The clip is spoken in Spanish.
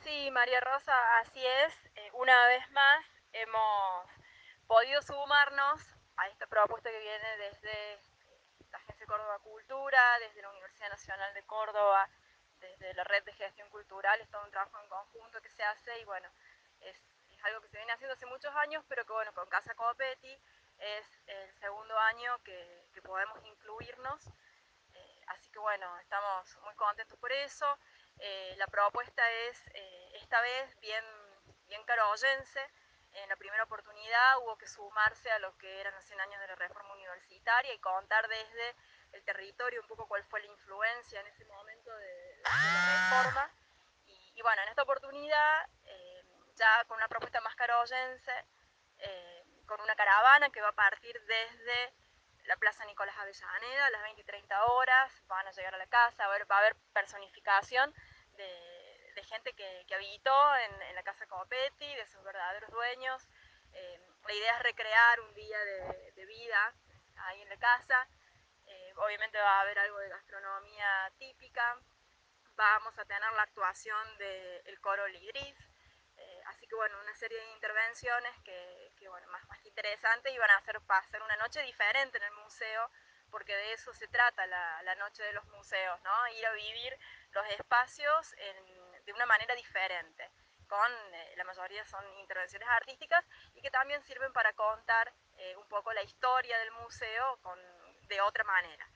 Sí, María Rosa, así es. Una vez más hemos podido sumarnos a esta propuesta que viene desde la Agencia Córdoba Cultura, desde la Universidad Nacional de Córdoba, desde la Red de Gestión Cultural. Es todo un trabajo en conjunto que se hace y bueno, es algo que se viene haciendo hace muchos años, pero que bueno, con Casa Copetti es el segundo año que podemos incluirnos. Así que bueno, estamos muy contentos por eso. La propuesta es, esta vez, bien caroyense. En la primera oportunidad hubo que sumarse a lo que eran los 100 años de la reforma universitaria y contar desde el territorio un poco cuál fue la influencia en ese momento de la reforma. Y bueno, en esta oportunidad, ya con una propuesta más caroyense, con una caravana que va a partir desde la Plaza Nicolás Avellaneda a las 20 y 30 horas, van a llegar a la casa, va a haber personificación de gente que habitó en la casa Copetti, de sus verdaderos dueños. La idea es recrear un día de vida ahí en la casa. Obviamente va a haber algo de gastronomía típica, vamos a tener la actuación del coro Lidriz, así que bueno, una serie de intervenciones que bueno, más interesantes y van a hacer pasar una noche diferente en el museo, porque de eso se trata la noche de los museos, ¿no? Ir a vivir los espacios de una manera diferente, con la mayoría son intervenciones artísticas y que también sirven para contar un poco la historia del museo de otra manera.